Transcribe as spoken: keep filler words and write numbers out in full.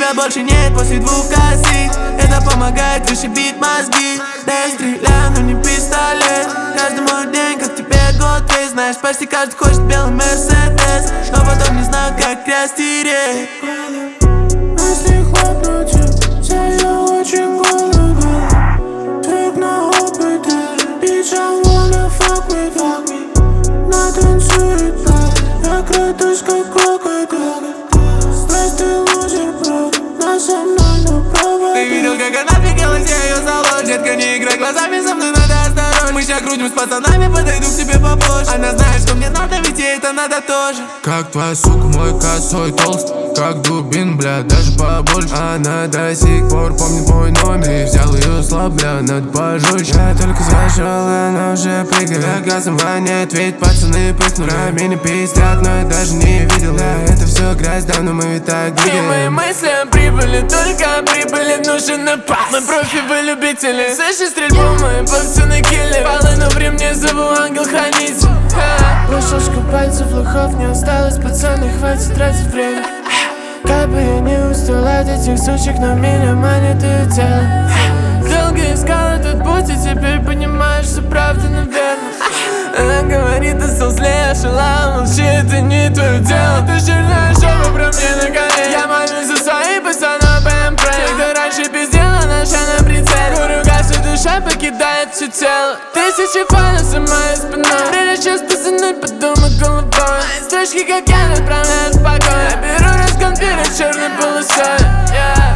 тебя больше нет после двух косых. Это помогает вышибить мозги. Да я стреляю, но не пистолет. Каждый мой день, как тебе год, ты знаешь, почти каждый хочет белый Мерседес, но потом не знают, как растереть. Если хлопнуть, я очень голоден. Трек на опыте, bitch, I wanna fuck with me. Натанцует так, я крадусь как крокодил. Простый лузер, бро, она со мной, но права. Ты видел, как она двигалась, я ее залож. Детка, не играй глазами, со мной надо осторожно. Мы сейчас крутим с пацанами, подойду к тебе попозже. Она знает, что мне надо, ведь ей это надо тоже. Как твоя сука, мой косой толст, как дубин, бля, даже побольше. Она до сих пор помнит мой номер, и взял ее слаб, бля, надо пожестче. Я только зашел, она уже прыгает. Я газом воняет, ведь пацаны пыхнули. Про меня пиздят, но я даже не видел. Да, это все грязь, давно мы ведь так двигаем. И мои мысли о прибыли, только о прибыли нужен напас. Мы профи, вы любители. Слышишь стрельбу, мои пацаны киллеры. Полыну в ремне, зову ангел-хранитель. Прошушка пальцев, лохов не осталось, пацаны, хватит тратить время. Как бы я не устал от этих сучек, но меня манит ее тело. Долго искал этот путь, и теперь понимаешь, что правда, наверное. Она говорит, ты стал злее, шала, молчи, это не твое дело. Ты жирная жопа про мне на колени. Я молюсь за свои пацаны, бэм, прэй. Ты раньше пиздела, наша на прицеле. Курю газ, и душа покидает все тело. Тысячи фанов за моей спиной. Прежде чем спасануть, подумать головой. Мои строчки, как я, направляют в покой. Я беру разгон перед черной полосой, yeah.